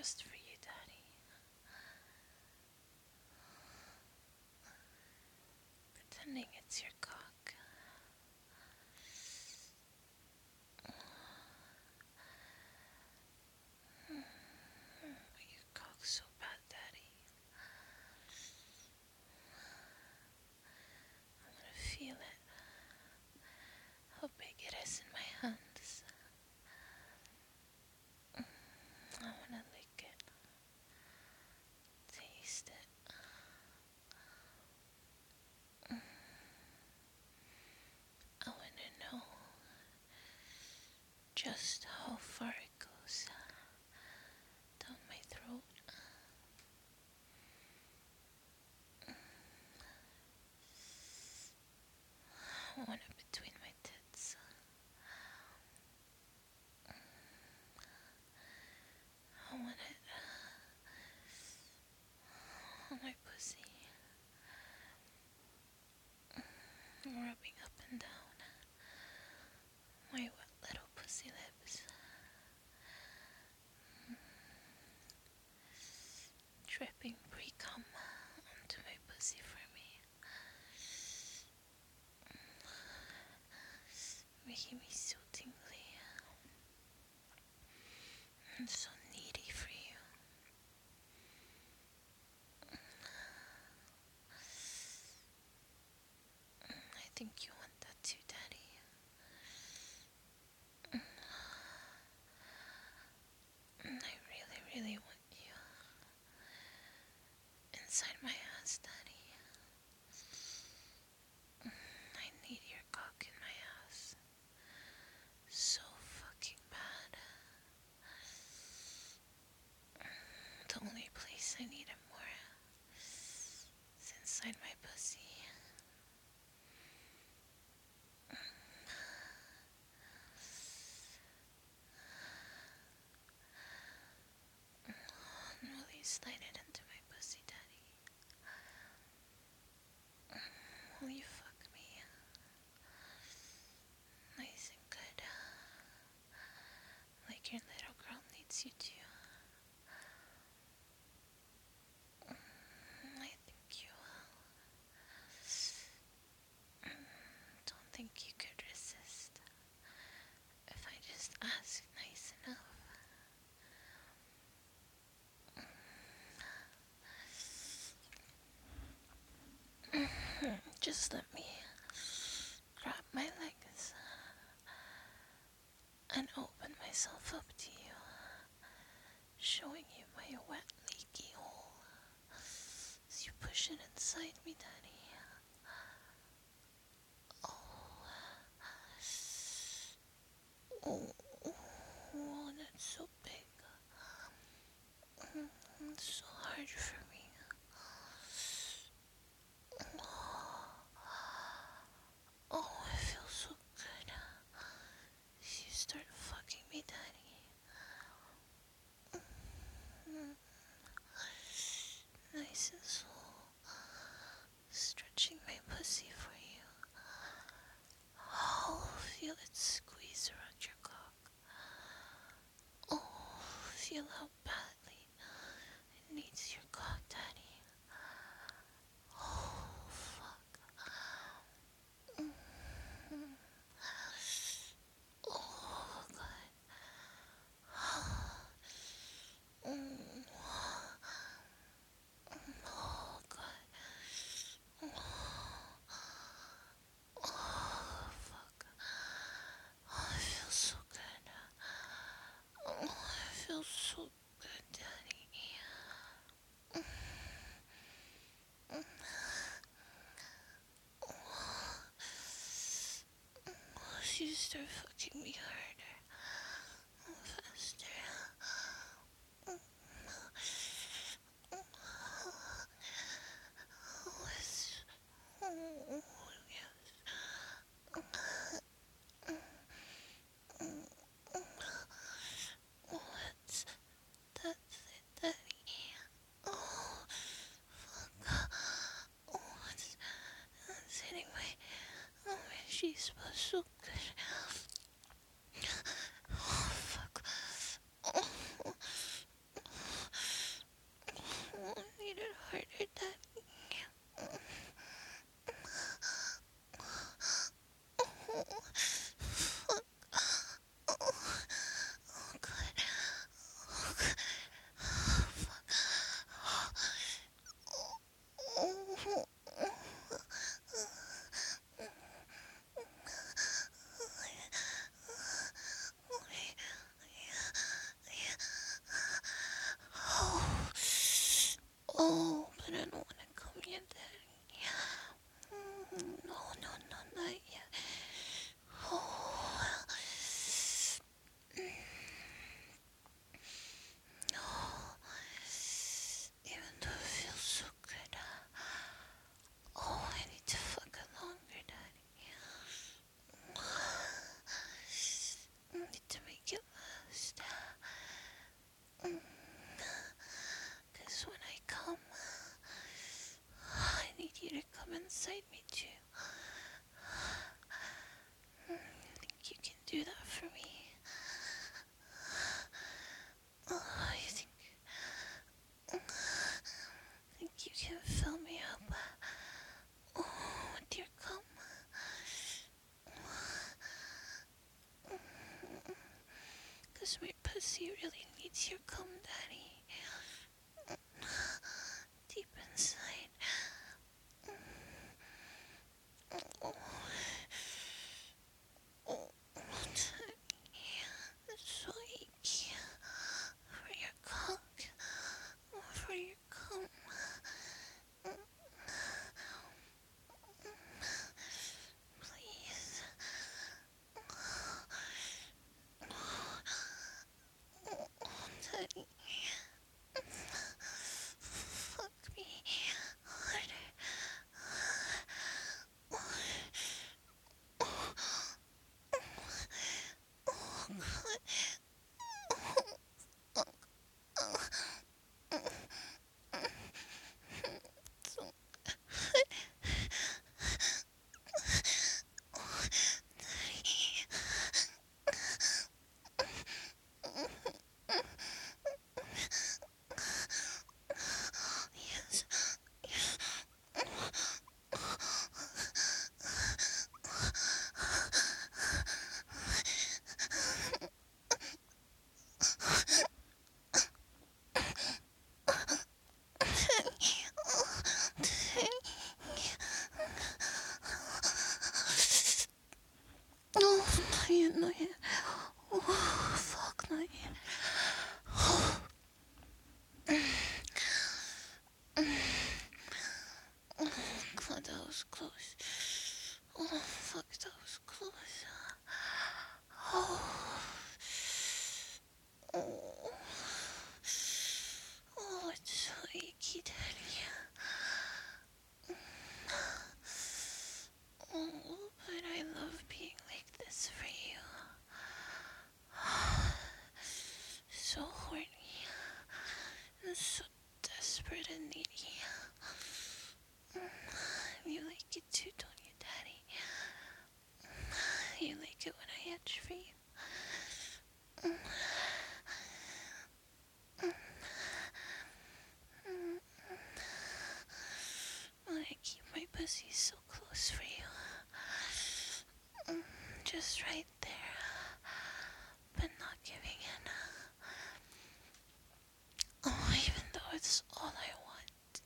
just for you, Daddy. Pretending it's your cock. But your cock's so bad, Daddy. I wanna feel it. How big it is in my hands. I wanna lick it. Taste it. I wanna know just how far it goes down my throat. I want it between my tits. I want it on my pussy. Rubbing up and down my wet little pussy lips. Dripping pre-cum onto my pussy for me. Making me so tingly and so needy for you. I think you want that too, Daddy. I really, really want you inside my ass, Daddy. I need your cock in my ass so fucking bad. The only place I need it more is inside my pussy. Will you slide it into my pussy, Daddy? Will you fuck me nice and good, like your little girl needs you to? I think you will. Don't think you could resist if I just ask nice enough. Just let me grab my legs and open myself up to you, showing you my wet, leaky hole as you push it inside me, Daddy. Oh, oh, that's so big. It's so hard for me. Oh, it feels so good. You start fucking me, Daddy. Nice and slow. Stretching my pussy for you. Oh, feel it squeeze around your cock. Oh, feel how badly it needs your cock, Daddy. Oh, fuck. Oh, God. Oh, God. Oh, fuck. Oh, it feels so good. Oh, it feels so good, Daddy. Oh, you start fucking me harder. Faster. Oh, it's... Oh, yes. Oh, that's it, Daddy. Oh, fuck. Oh, it's hitting my... Oh, my G-spot so good. Oh, but I don't want to come yet, Daddy. No, no, no, not yet. Oh, no. Even though it feels so good. Oh, I need to fuck it longer, Daddy. I need to make it last. Because when I come, I need you to come inside me too. Think you can do that for me? You think you can fill me up with your cum? Cause my pussy really needs your cum, Daddy. Deep inside. Oh, Daddy. It's so achy. For your cock. For your cum. Please. Daddy. Fuck me harder. So, yes. No, not yet, not yet. Oh, fuck, not yet. God, that was close. Oh, fuck, that was close. Oh, oh, oh, it's so achy, Daddy. Oh, but I love being like this for you. So horny and so desperate and needy. You like it too, don't you, Daddy? You like it when I itch for you. I keep my pussy so close for you. Just right there, but not giving in. Oh, even though it's all I want.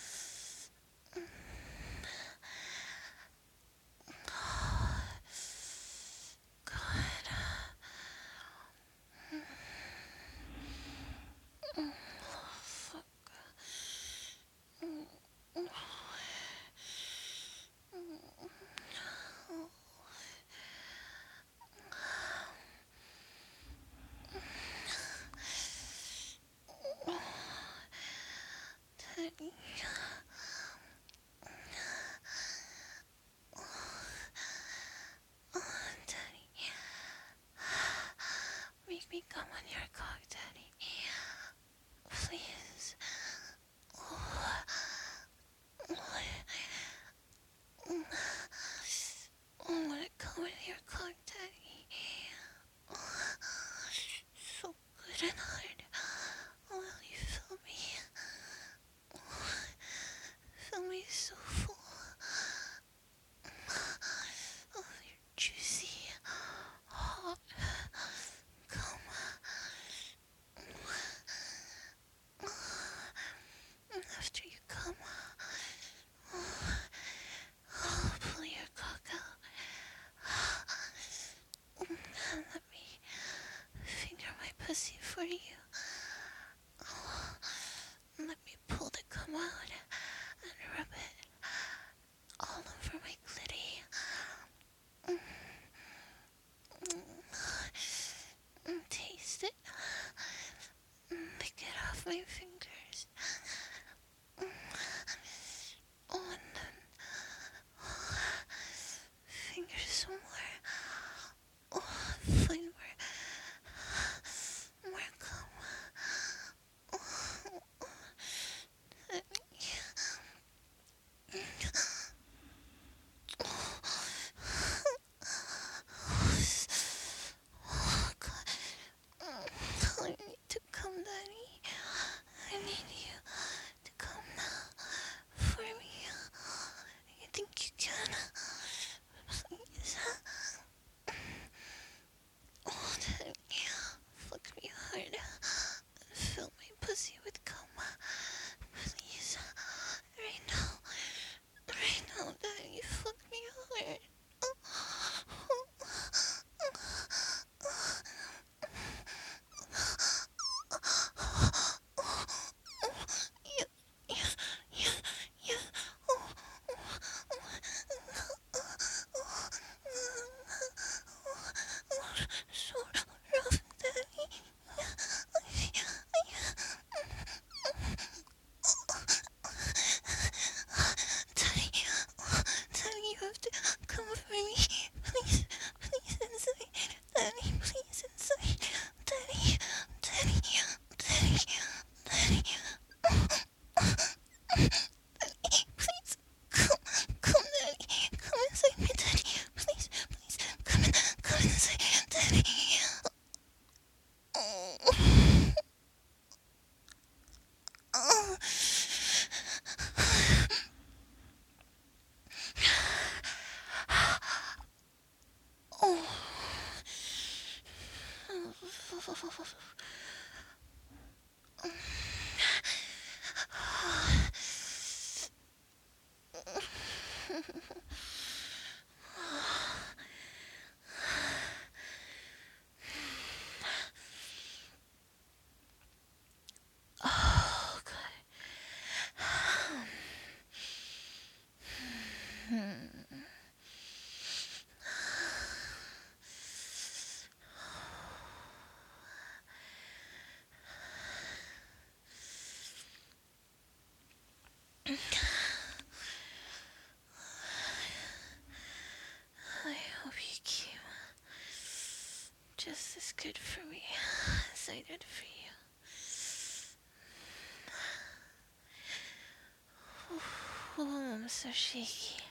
God. Fuck. Daddy. Daddy. Make me come on your cock, Daddy. Please. Oh, I wanna come on your cock, Daddy. So good and hard. Will you feel me? good for me, as I did for you. Oh, I'm so shaky.